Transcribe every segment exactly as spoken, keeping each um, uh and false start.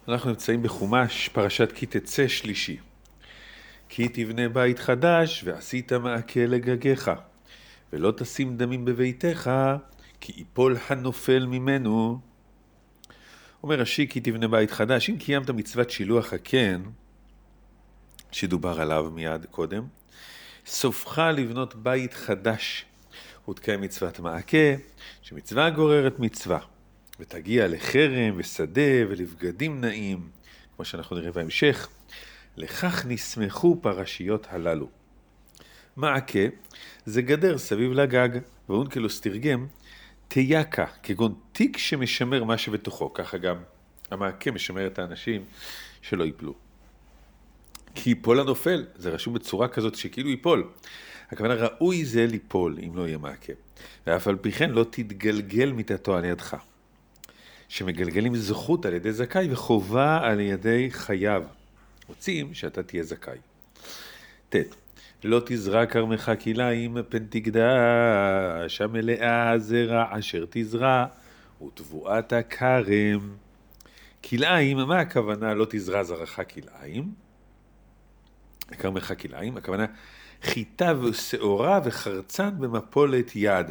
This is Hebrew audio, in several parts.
אנחנו נמצאים בחומש פרשת כי תצא שלישי. כי תבנה בית חדש ועשית מעקה לגגיך, ולא תשים דמים בביתך, כי יפול הנופל ממנו. אומר רש"י, כי תבנה בית חדש. אם קיימת מצוות שילוח הקן, שדובר עליו מיד קודם, סופך לבנות בית חדש. ותקיים מצוות מעקה, שמצווה גוררת מצווה, ותגיע לחרם ושדה ולבגדים נעים, כמו שאנחנו נראה בהמשך. לכך נסמכו פרשיות הללו. מעקה זה גדר סביב לגג, ואונקלוס תרגם תייקה, כגון תיק שמשמר מה שבתוכו. ככה גם המעקה משמר את האנשים שלא ייפלו. כי ייפול הנופל, זה רשום בצורה כזאת שכאילו ייפול. הכוונה ראוי זה ליפול אם לא יהיה מעקה. ואף על פי כן לא תתגלגל מיתתו על ידך. שמגלגלים זכות על ידי זכאי וחובה על ידי חייב. רוצים שאתה תהיה זכאי. ת. לא תזרע כרמך כלאיים פן תקדש, המלאה הזרע אשר תזרע ותבואת הכרם. כלאיים, מה הכוונה לא תזרע זרעך כלאיים? כרמך כלאיים, הכוונה חיטה ושעורה וחרצן במפולת יד.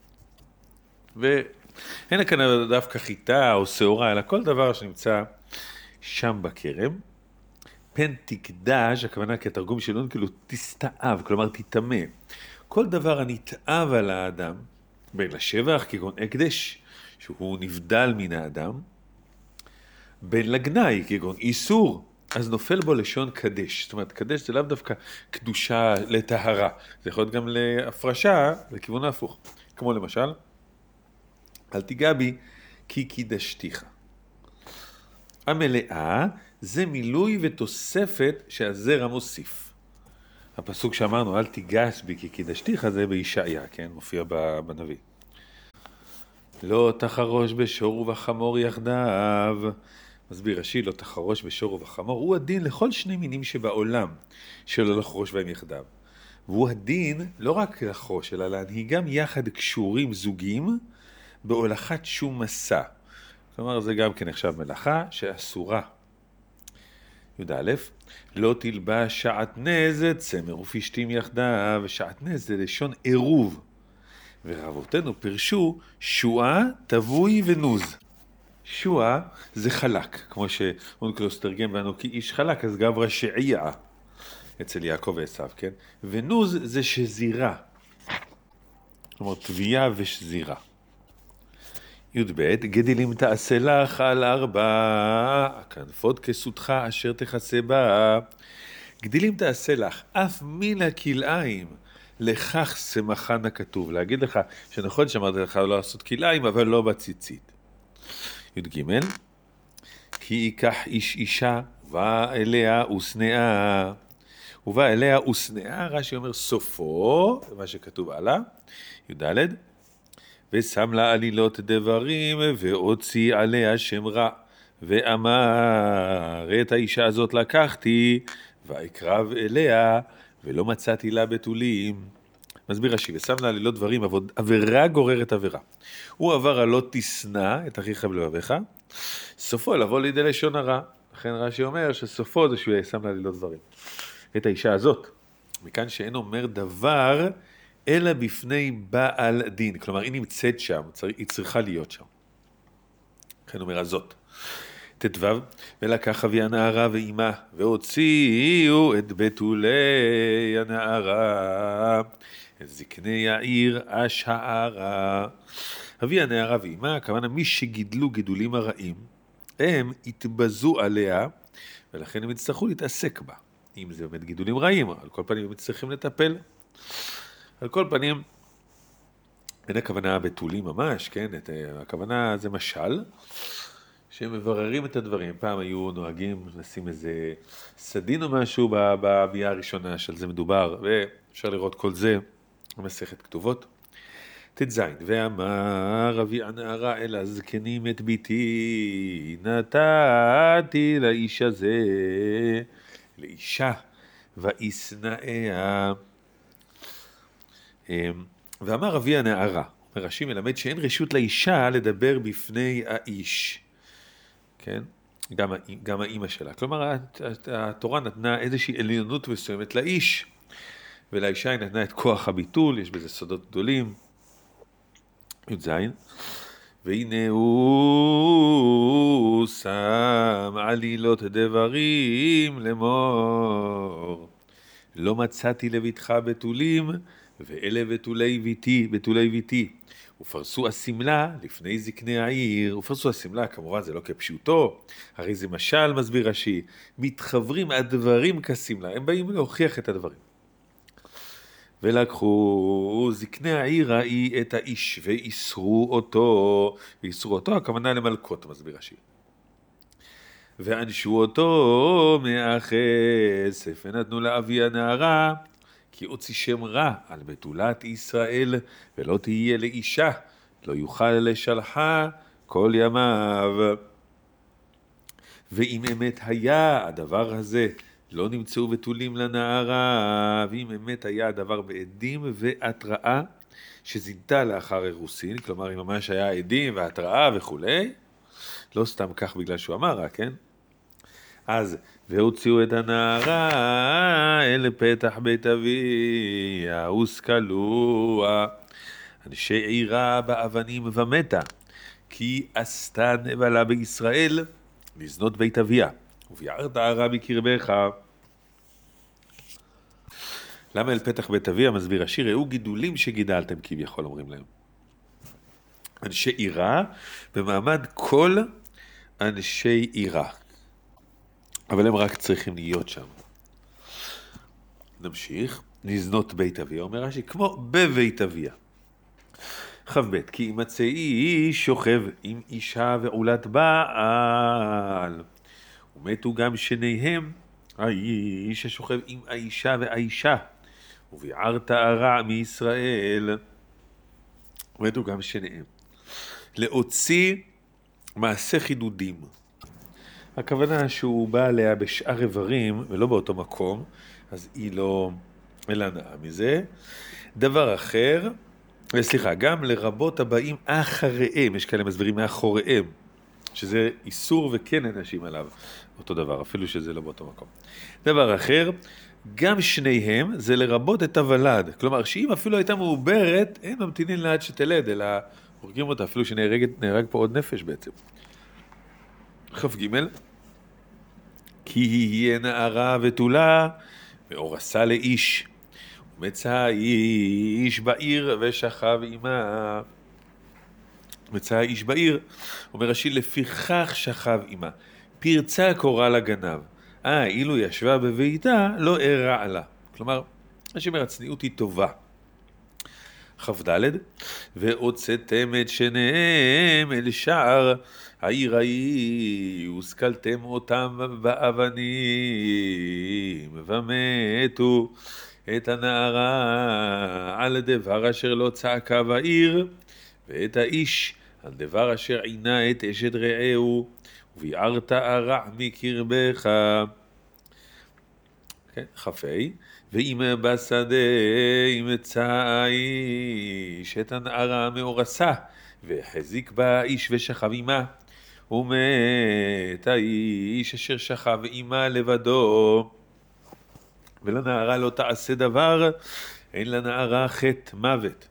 ואין הכוונה דווקא חיטה או שעורה, אלא כל דבר שנמצא שם בכרם. פן תקדש, הכוונה כתרגום שלנו, כאילו תסתאב, כלומר תתאמה. כל דבר הנתאב על האדם, בין לשבח, כגון הקדש, שהוא נבדל מן האדם, בין לגנאי, כגון איסור, אז נופל בו לשון קדש. זאת אומרת, קדש זה לאו דווקא קדושה לטהרה. זה יכול להיות גם להפרשה, לכיוון ההפוך. כמו למשל, אל תיגע בי, כי קידשתיך. המלאה זה מילוי ותוספת שהזרע מוסיף. הפסוק שאמרנו, אל תיגש בי כי קידשתיך, זה בישעיה, כן? מופיע בנביא. לא תחרוש בשור ובחמור יחדיו. מסביר רש"י, לא תחרוש בשור ובחמור. הוא הדין לכל שני מינים שבעולם, שלא לחרוש בהם יחדיו. והוא הדין לא רק לחרוש, אלא להנהיגם יחד קשורים זוגים, בהולכת שום מסע. כלומר, זה גם כן נחשב מלאכה שאסורה. י"א, לא תלבש שעטנז צמר ופשתים יחדיו. שעטנז זה לשון עירוב. ורבותינו פרשו שועה, תבוי ונוז. שועה זה חלק, כמו שאונקלוס תרגם בנו כי איש חלק, אז גברא שעיעה אצל יעקב ועשיו, כן? ונוז זה שזירה. כלומר, תביעה ושזירה. י"ב, גדילים תעשה לך על ארבע, הכנפות כסותך אשר תכסה בה. גדילים תעשה לך, אף מן הכלאיים, לכך שמחן הכתוב. להגיד לך שנכון שאמרתי לך לא לעשות כלאיים, אבל לא בציצית. י"ג, כי ייקח איש אישה, ובא אליה ושנאה. ובא אליה ושנאה, רש"י אומר סופו, מה שכתוב עלה. י"ד, ושם לה עלילות דברים, והוציא עליה שם רע, ואמר, את האישה הזאת לקחתי, ואקרב אליה, ולא מצאתי לה בתולים. מסביר רש"י, ושם לה עלילות דברים, עבירה גוררת עבירה. הוא עבר על לא תשנא את אחיך ולבביך, סופו לבוא לידי לשון הרע. לכן רש"י אומר שסופו זה שהוא שם לה עלילות דברים. את האישה הזאת, מכאן שאין אומר דבר, אלא בפני בעל דין. כלומר, היא נמצאת שם, היא צריכה להיות שם. לכן אומר הזאת. תתוו, ולקח אבי הנערה ואימה, והוציאו את בתולי הנערה, את זקני העיר השערה. אבי הנערה ואימה, הכוונה מי שגידלו גידולים הרעים, הם התבזו עליה, ולכן הם יצטרכו להתעסק בה. אם זה באמת גידולים רעים, על כל פנים הם צריכים לטפל. על כל פנים, אין הכוונה בתולים ממש, כן? את, הכוונה זה משל, שהם מבררים את הדברים. פעם היו נוהגים לשים איזה סדין או משהו בביאה הראשונה של זה מדובר, ואפשר לראות כל זה במסכת כתובות. תז, ואמר אבי הנערה אל הזקנים את ביתי, נתתי לאיש הזה, לאישה, וישנאה. ואמר אבי הנערה, רש"י מלמד שאין רשות לאישה לדבר בפני האיש. כן? גם, גם האימא שלה. כלומר, התורה נתנה איזושהי עליונות מסוימת לאיש, ולאישה היא נתנה את כוח הביטול, יש בזה סודות גדולים. י"ז, והנה הוא שם עלילות דברים לאמור, לא מצאתי לביתך בתולים, ואלה בתולי ביתי, בתולי ביתי. ופרסו הסמלה לפני זקני העיר. ופרסו הסמלה, כמובן זה לא כפשוטו, הרי זה משל, מסביר רש"י, מתחברים הדברים כסמלה, הם באים להוכיח את הדברים. ולקחו זקני העיר ההיא את האיש ואיסרו אותו, ואיסרו אותו הכוונה למלכות, מסביר רש"י. ואנשו אותו מהכסף ונתנו לאבי הנערה, כי הוציא שם רע על בתולת ישראל, ולא תהיה לאישה, לא יוכל לשלחה כל ימיו. ואם אמת היה הדבר הזה, לא נמצאו בתולים לנערה, ואם אמת היה הדבר בעדים והתראה, שזינתה לאחר אירוסין, כלומר אם ממש היה עדים והתראה וכו', לא סתם כך בגלל שהוא אמר רק, כן? אז, והוציאו את הנערה אל פתח בית אביה, וסקלוה, אנשי עירה באבנים ומתה, כי עשתה נבלה בישראל לזנות בית אביה, וביערת הרע מקרבך. למה אל פתח בית אביה? מסביר השיר, ראו גידולים שגידלתם כביכול, אומרים להם. אנשי עירה במעמד כל אנשי עירה. אבל הם רק צריכים להיות שם. נמשיך. לזנות בית אביה, אומר רש"י, כמו בבית אביה. חב ב' כי ימצא איש שוכב עם אישה ועולת בעל. ומתו גם שניהם, האיש השוכב עם האישה והאישה. וביערת הרע מישראל. ומתו גם שניהם. להוציא מעשה חידודים. הכוונה שהוא בא עליה בשאר איברים ולא באותו מקום, אז היא לא אלנאה מזה. דבר אחר, סליחה, גם לרבות הבאים אחריהם, יש כאלה מסבירים מאחוריהם, שזה איסור וכן אנשים עליו, אותו דבר, אפילו שזה לא באותו מקום. דבר אחר, גם שניהם זה לרבות את הוולד, כלומר שאם אפילו הייתה מעוברת, אין ממתינים לעד שתלד, אלא הורגים אותה, אפילו שנהרג נהרג פה עוד נפש בעצם. חף ג' כי יהיה נערה ותולה מאורסה לאיש, ומצא איש בעיר ושכב עמה. מצא איש בעיר, אומר רש"י, לפיכך שכב עמה, פרצה קורא לגנב, אה, אילו ישבה בביתה לא הרע לה. כלומר, רש"י אומר, הצניעות היא טובה. כ"ד והוצאתם את שניהם אל שער העיר ההיא, וסקלתם אותם באבנים, ומתו את הנערה על דבר אשר לא צעקה בעיר, ואת האיש על דבר אשר עינה את אשת רעהו, וביערת הרע מקרבך. כן, חפי, ואם בשדה ימצא האיש את הנערה מאורסה, והחזיק בה האיש ושכב עמה, ומת האיש אשר שכב עמה לבדו, ולנערה לא תעשה דבר, אין לנערה חטא מוות,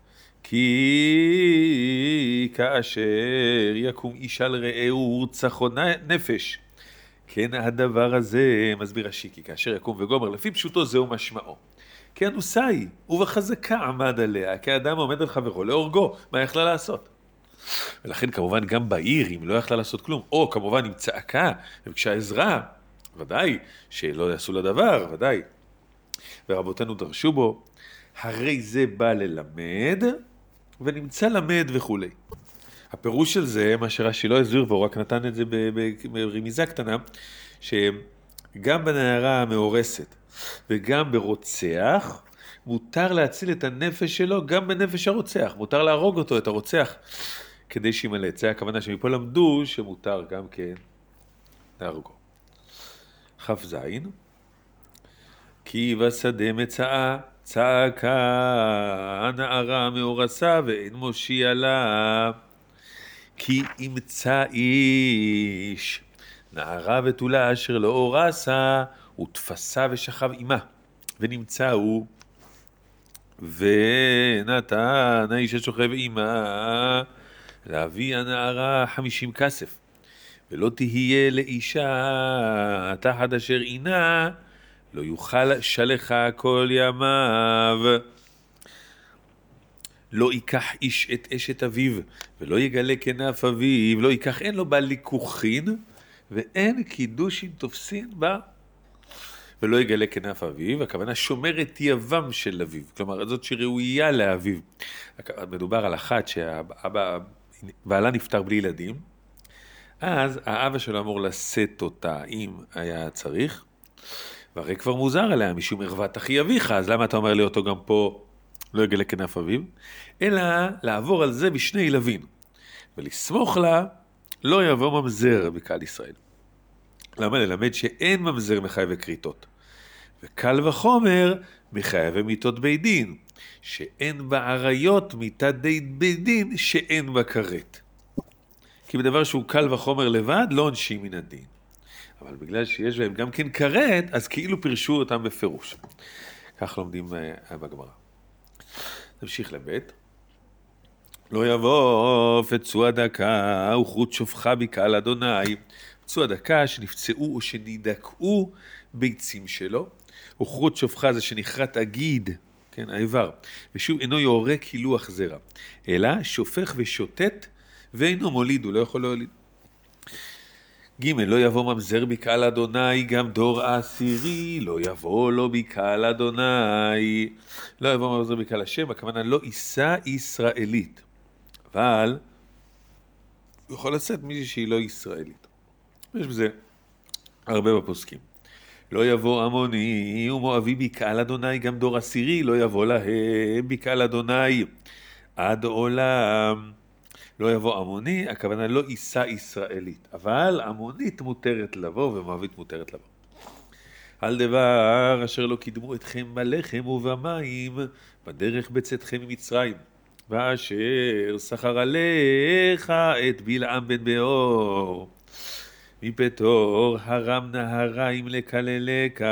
כי כאשר יקום איש על רעהו ורצחו נפש, כן הדבר הזה, מסביר רש"י, כי כאשר יקום וגומר, לפי פשוטו זהו משמעו. כי אנוסה היא, ובחזקה עמד עליה, כי האדם עומד על חברו להורגו, מה יכלה לעשות? ולכן כמובן גם בעיר, אם לא יכלה לעשות כלום, או כמובן עם צעקה, ובקשה עזרה, ודאי שלא יעשו לה דבר, ודאי. ורבותינו דרשו בו, הרי זה בא ללמד, ונמצא למד וכו'. הפירוש של זה, מה שרש"י לא הסביר, והוא רק נתן את זה ברמיזה קטנה, שגם בנערה המאורסת וגם ברוצח, מותר להציל את הנפש שלו גם בנפש הרוצח, מותר להרוג אותו, את הרוצח, כדי שימלט. זה הכוונה שמפה למדו שמותר גם כן להרגו. כ"ז כי בשדה מצאה צעקה הנערה מאורסה ואין מושיע לה, כי ימצא איש נערה בתולה אשר לא אורסה, ותפסה ושכב עמה, ונמצא הוא, ונתן האיש השוכב עמה, להביא הנערה חמישים כסף, ולא תהיה לאישה תחת אשר עינה, לא יוכל שלחה כל ימיו. לא ייקח איש את אשת אביו, ולא יגלה כנף אביו, לא ייקח, אין לו בה ליקוחין, ואין קידושין תופסין בה, ולא יגלה כנף אביו, הכוונה שומר את יבם של אביו, כלומר זאת שראויה לאביו. מדובר על אחת שהאבא, בעלה נפטר בלי ילדים, אז האבא שלו אמור לשאת אותה אם היה צריך, והרי כבר מוזר עליה משום ערוות אחי אביך, אז למה אתה אומר לי אותו גם פה לא יגלה כנף אביו? אלא לעבור על זה בשני לווין, ולסמוך לה לא יבוא ממזר בקהל ישראל. למה? ללמד שאין ממזר מחייב וכריתות, וקל וחומר מחייב מיתות בית דין, שאין בה עריות מיתת בית דין שאין בה כרת. כי בדבר שהוא קל וחומר לבד לא עונשים מן הדין, אבל בגלל שיש בהם גם כן כרת, אז כאילו פירשו אותם בפירוש. כך לומדים בגמרא. נמשיך לבית. לא יבוא פצוע דקה וחרוט שופחה בקהל אדוני. פצוע דקה שנפצעו או שנידקעו ביצים שלו. וחרוט שופחה זה שנחרט אגיד, כן, האיבר. ושוב אינו יורה כילוח זרע, אלא שופך ושוטט ואינו מוליד, הוא לא יכול להוליד. ג' לא יבוא ממזר בקהל אדוני, גם דור העשירי לא יבוא לו בקהל אדוני. לא יבוא ממזר בקהל השם, הכוונה לא יישא ישראלית, אבל הוא יכול לשאת מישהי שהיא לא ישראלית. יש בזה הרבה בפוסקים. לא יבוא עמוני ומואבי בקהל אדוני, גם דור עשירי לא יבוא להם בקהל אדוני עד עולם. לא יבוא עמוני, הכוונה לא יישא ישראלית, אבל עמונית מותרת לבוא ומואבית מותרת לבוא. על דבר אשר לא קידמו אתכם בלחם ובמים בדרך בצאתכם ממצרים, ואשר שכר עליך את בלעם בן באור מפתור הרם נהריים לקללך.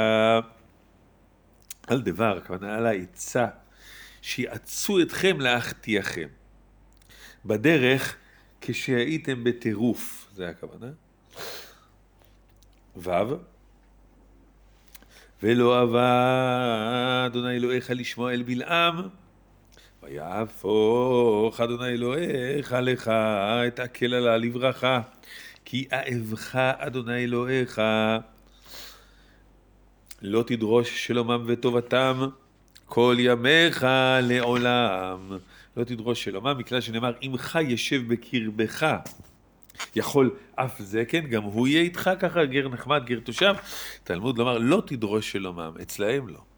על דבר, הכוונה על העצה שיעצו אתכם להחטיאכם בדרך כשהייתם בטירוף, זה הכוונה. ו' ולא אהבה אדוני אלוהיך לשמוע אל בלעם, ויהפוך אדוני אלוהיך לך את הקל עלה לברכה, כי אהבך אדוני אלוהיך, לא תדרוש שלומם וטובתם כל ימיך לעולם. לא תדרוש שלומם, מכלל שנאמר עמך ישב בקרבך, יכול אף זה, כן, גם הוא יהיה איתך, ככה גר נחמד, גר תושב. תלמוד לומר לא תדרוש שלומם, אצלהם לא.